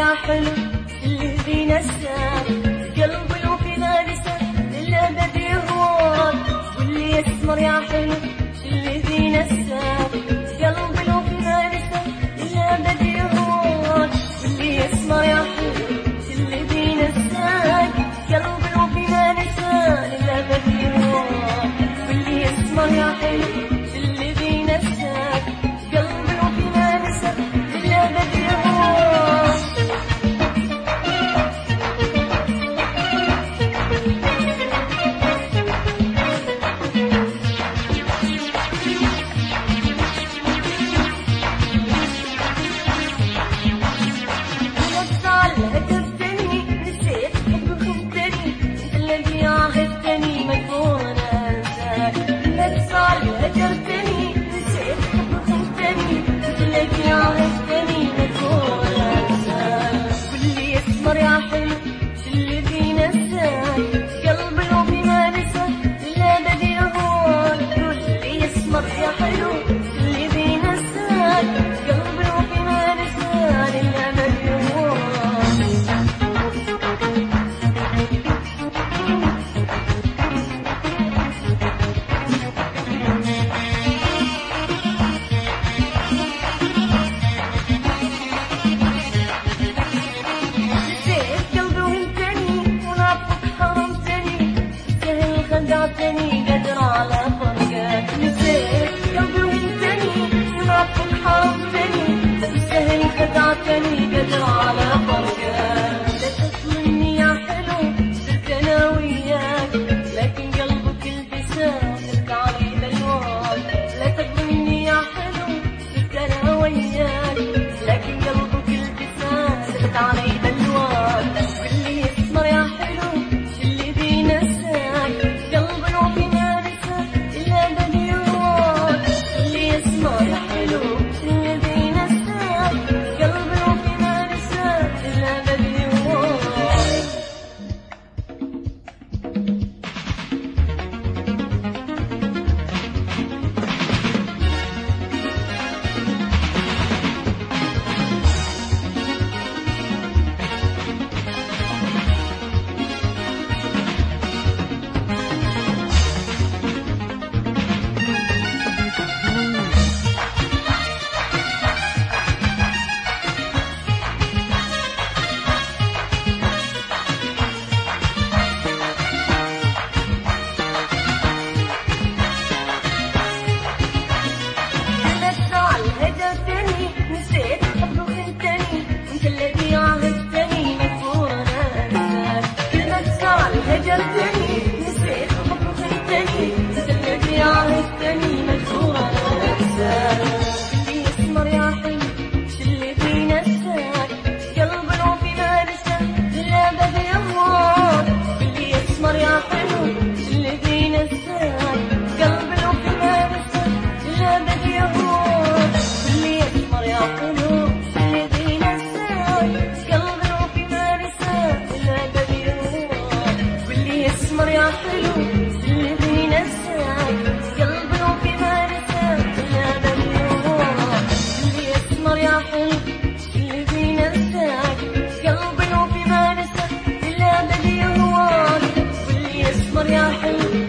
يا حلو اللي فينا السار، قلبي لو في لابسه للأبد يهون. واللي يسمر يا حلو اللي فينا السار، قلبي لو في لابسه للأبد يهون. واللي يسمر يا حلو اللي فينا السار، قلبي لو في لابسه للأبد يهون. واللي يسمر يا حلو اللي فينا السار، قلبي لو في لابسه للأبد يهون. خدعتني قدر على فرقك، نسيت قلبي وانتني ونعطيك حرمتني، تستاهل خدعتني قدر على فرقك. لا تظلمني يا حلو صرت انا وياك، لكن قلبك البسه صرت علي دلوك. لا تظلمني يا حلو صرت انا وياك، لكن قلبك البسه صرت علي دلوك. واللي يسمر يا حلو اللي بينا الساك، قلبي لو في نارسه للأبد يهون. اللي يسمر يا حلو اللي بينا الساك، قلبي لو في نارسه للأبد يهون. نسيت حبك وخنتني، انت الذي عهدتني مجبور انا انساك. كلمة زعل هجرتني، نسيت حبك وخنتني، انت الذي عهدتني مجبور انا انساك. اللي يسمر يا حلو اللي فينا الساك، قلبي لو في مارسه للأبد يهون. اللي يسمر يا حلو اللي فينا الساك، قلبي لو في مارسه للأبد يهون. واللي يسمر يا حلو اللي فينا الساك، قلبي لو في مارسه للأبد يهون. واللي يسمر يا حلو اللي فينا الساك، قلبي لو في مارسه للأبد يهون. واللي يسمر يا حلو اللي فينا الساك، قلبي لو في مارسه للأبد يهون. واللي يسمر يا حلو